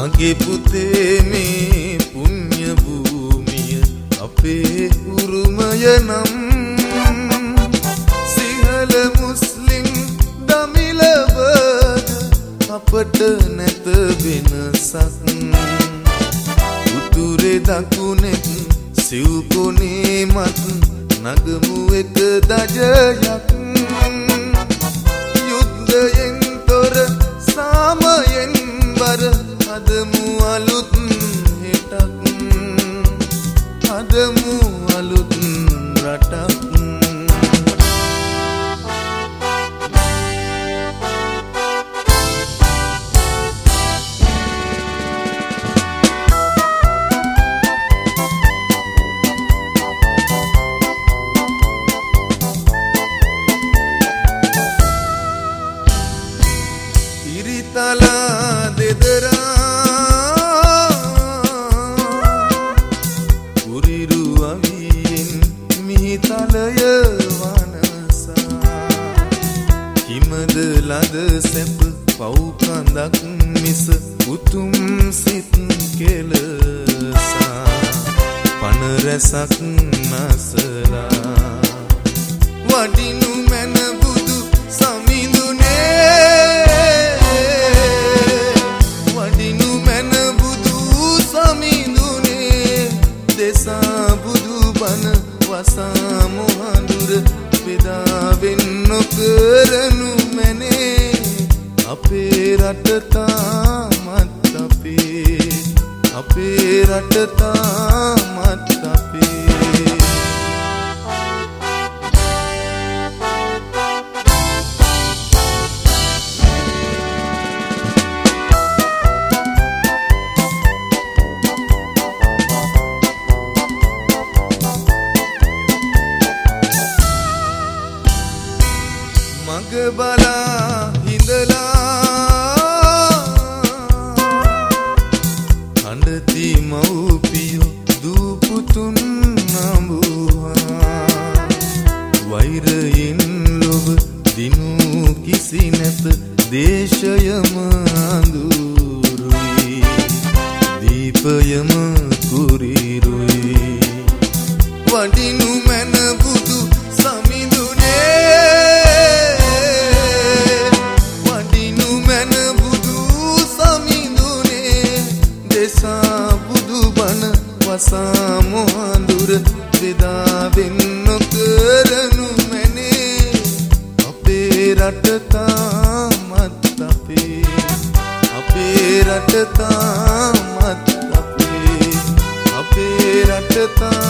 මගේ පුතේ මේ පුණ්‍ය භූමිය අපේ උරුමය නම් සිහල මුස්ලිම් දමිලවද අපට නැත වෙනසක් උතුරේ දකුණේ සිව්කොනේ මත් නගමු එක දජයක් යුද්ධයෙන් තොර සාමයෙන් වර හදමු අලුත් හෙටක් හදමු අලුත් රටක් ඉරිතලා දෙදරා කුරිරු අවියෙන් මිහිතලය වනසා කිමද ලද සැප පව් කඳක් මිස උතුම් සිත් කෙලසා පන රැසක් නසලා වඩිනු මැන බුදු සමිඳුනේ වසා මොහඳුර බෙදාවෙන් නොකරනු මැනේ අපේ රට තාමත් අපේ රට තාමත් අපේ මග බලා හිඳලා හඬති මව්පියෝ දූපුතුන් නඹුවා වෛරයෙන් ලොව දිනු කිසි නැත දේශයම අඳුරුයි දීපයම කුරිරුයි වඩිනු මැන බුදු වසා මොහඳුර බෙදාවෙන් නොකරනු මැනේ අපේ රට තාමත් අපේ රට තාමත් අපේ රට තාමත්